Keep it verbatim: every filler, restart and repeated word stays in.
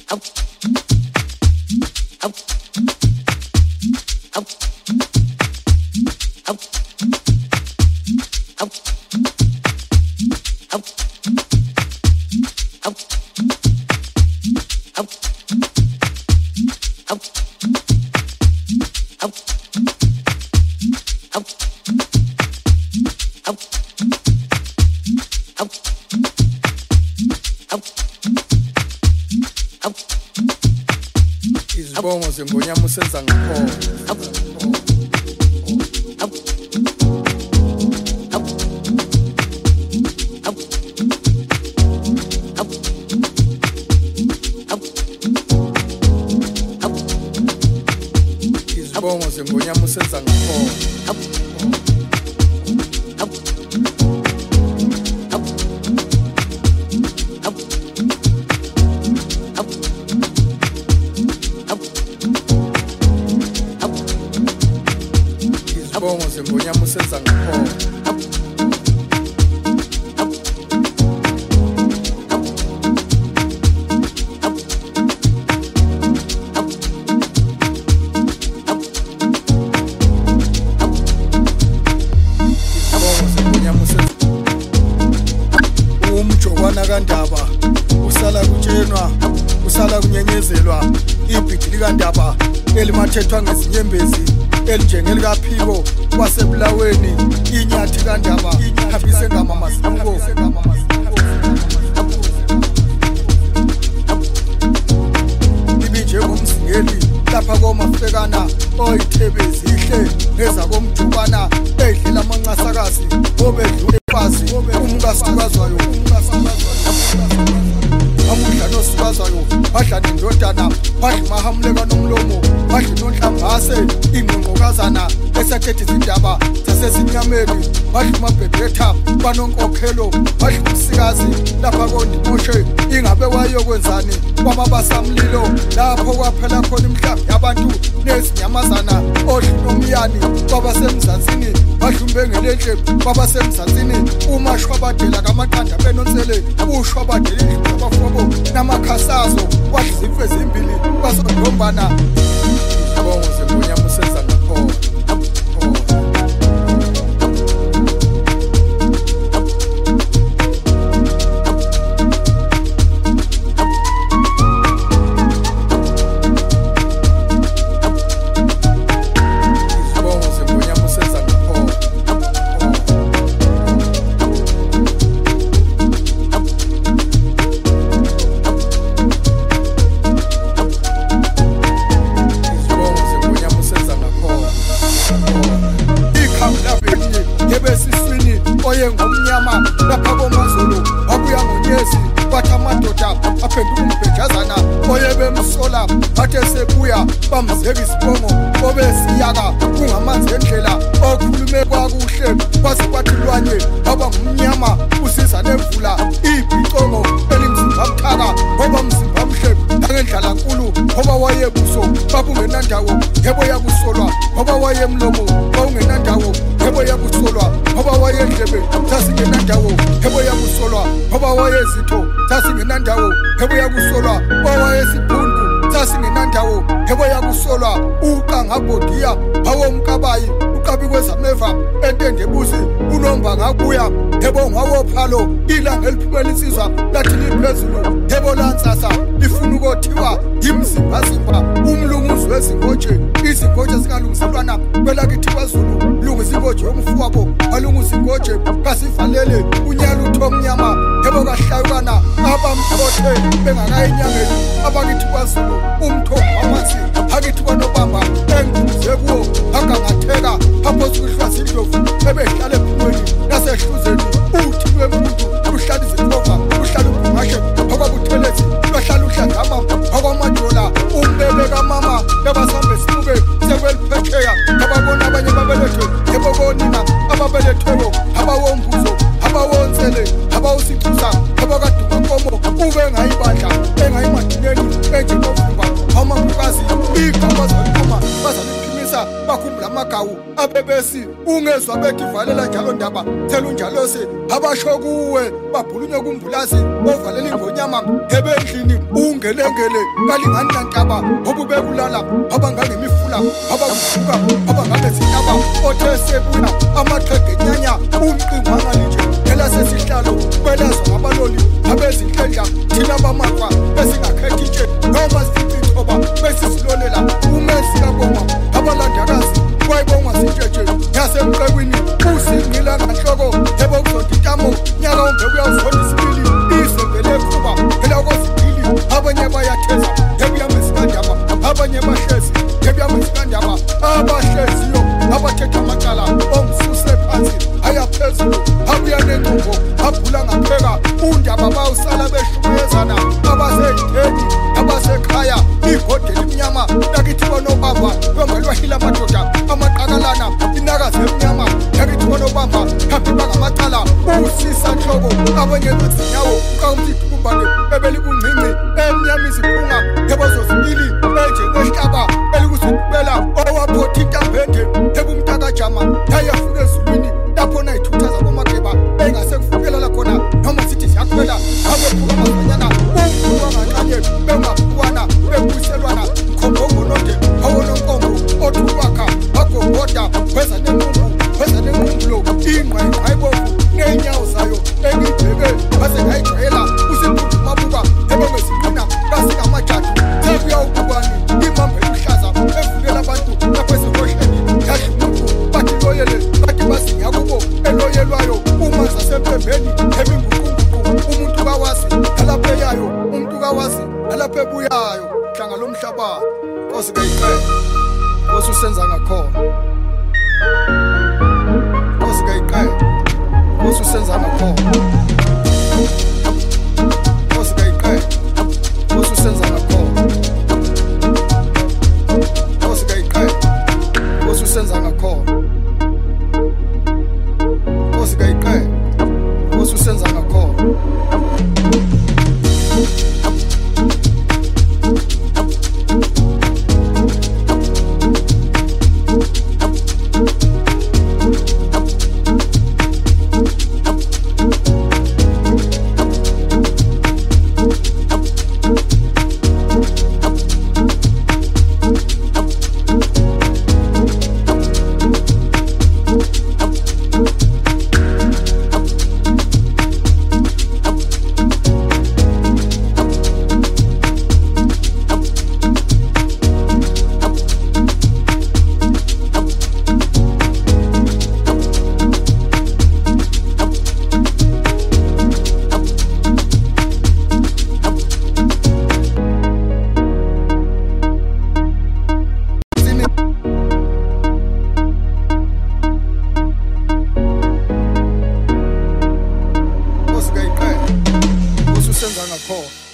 Izibongo zengonyama usenza ngapho. Izibongo zengonyama usenza ngapho. Izibongo zengonyama usenza ngapho. Umjokwana kaNdaba usala kutshenwa usala kunyenyezelwa ibhidi likaNdaba elimathethwa ngezinyembezi elinjengeli kaPhiko wasebulaweni inyathi kaNdaba ihambise ngamamazibuko ibinje ngomzingeli lapha komafekana oyithebezi ihle neza komjokwana edlela amanqasakazi obedlule phansi umkasikazwayo amudla nosikazwayo badla nendodana badla mahamuleka nomlomo badla nonhlangase ingqongqokazana esakhethi izindaba zasezinyameni badla mabhebhetha banonkokhelo badla umsikazi lapha kondimoshe ingabe wayokwenzani kwamabasamlilo lapho kwaphela khona imhlaba yabantu nezinyamazana odla nomyani kwabasemzanzini badla umbengelenhle kwabasemzanzini umashwabadela kamaqanda benonsele ushwabadela indlu abafobo namakhasazo wadla izimfu ezimbili kwasondombana. Izibongo zengonyama usenza ngapho. Oye ngomnyama lapha komazulu wabuya ngonyezi bathi amadoda aphenduka umbhejazana oye bemsola bathe sebuya bamzeka isibongo obesiyaka kungamanzi endlela okhulume kwakuhle kwase kwathi lwanye waba ngumnyama usiza nemvula ibhicongo elimzimba mthaka ngoba mzimba mhle ngendlala nkulu ngoba wayebuso babungenandawo yebo yakusolwa ngoba wayemlomo bawungenandawo yebo yakusolwa ngoba wayendlebe sasingenandawo yebo yakusolwa ngoba wayezitho sasingenandawo yebo yakusolwa wayesiphundu sasingenandawo yebo yakusolwa uqangabodiya awomkabayi uqabi kwezameva entendebuzi unomba ngakuya yebo ngawophalo ilanga eliphumela insizwa lathi liphezulu yebo lansasa lifuna ukothiwa yimzimbazimba umlunguzi wezingoje izingoje zikalungiselwana kwelakithi kwaZulu lungisa ingoje yomfowabo alunguza ingoje kasivalele unyala uthomnyama yebo kahlawukana abamkhothe bengakayinyangeni abakithi kwaZulu umthombo wamanzi akithi kwanobamba enguze kuwo agangatheka apho sikuhlwazi indlovu ebehlala ephumweni nasehluzeni uthi wemuntu uhlala izikhova uhlala ubungashe akabuthelezi bahlala uhlangama akwamadola umbebe kamama bebasambe sibuke sekweliphetheya ababona abanye babelethwe yebo bonina ababelethweko abawombuzo abawonsele abawusixusa abakaduka nkomo ube ngayibandla engayimadineni enjenovumba amamukazi igama zaliphuma bazaliphimisa bakhumbula amagawu abebesi ungezwa begivalela njalo ndaba thela unjalo se abasho kuwe babhulunywe kumbulazi ovalela ingonyama ebendlini ungelengele kalingani nantaba obubekulala abangangemifula abakusuka abangabezinaba othe sebuya amaqhegenyanya umqingwanga linje phela sesihlalo kwelezwa ngabaloli abezinhlendla thina bamakwa esingakhethi nje noma sificoba besisilolela umesi kaboma abalandakazi kwayibongwa sintsheje yasemqekwini usingqila nganhloko yebo kuzonto intamo nyaka ongeke uyawuzona isibili isevele khuba phela kwesibili abanye bayatheza yebuyamezikandaba abanye bahlezi yebuyamezikandaba abahleziyo abathetha amacala omsuse phansi ayaphezulu abuya nenqubo abhula ngapheka undaba bawusala beshumayezana abaseyitheni abasekhaya igode limnyama lakithi bonobamba bengalwahila amadoda amaqakalana inakazi emnyama lakithi bonobamba hambi bangamacala usisa nhloko abanye bezinyawo kamfithu kumbane ebelibungcinci emnyama iziphunga yebozozibili enjengehlaba elikusibela owaphothi intambende ebumntakajama yayafuna ezulwini lapho nayithutha zabomageba engasekufukela la khona noma sithi siyakhwela abephuka amazanyana umkhulu wangancane bengaphukwana bebuyiselwana mkhongongonode awononkombo othulwakha agogoda weza nenqumbu weza nenqumbulo ingqa ingqayibovu neenyawo zayo engibheke base ngayijwayela usiphuthu mabuka ebongeziqina kasingamajadu sebuya ukubani imambe eluhlaza evukela abantu lapho esihosheni yadla umuntu bathi loyele bathi bazinyakubo eloyelwayo uma zasempembeni ebinguqunguqu umuntu kawazi alapha eyayo umuntu kawazi alapha ebuyayo hlanga lomhlaba Nkosi kayiqele Nkosi usenza ngakhona Nkosi kayiqele Nkosi usenza ngakhona Nkosi kayiqele Nkosi usenza ngakhona Nkosi kayiqele Nkosi usenza ngakhona Nkosi kayiqele Nkosi usenza ngakhona Senza ngakhona